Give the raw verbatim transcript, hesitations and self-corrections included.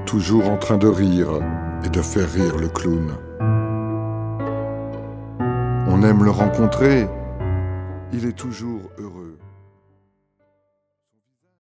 toujours en train de rire et de faire rire le clown. On aime le rencontrer, il est toujours heureux.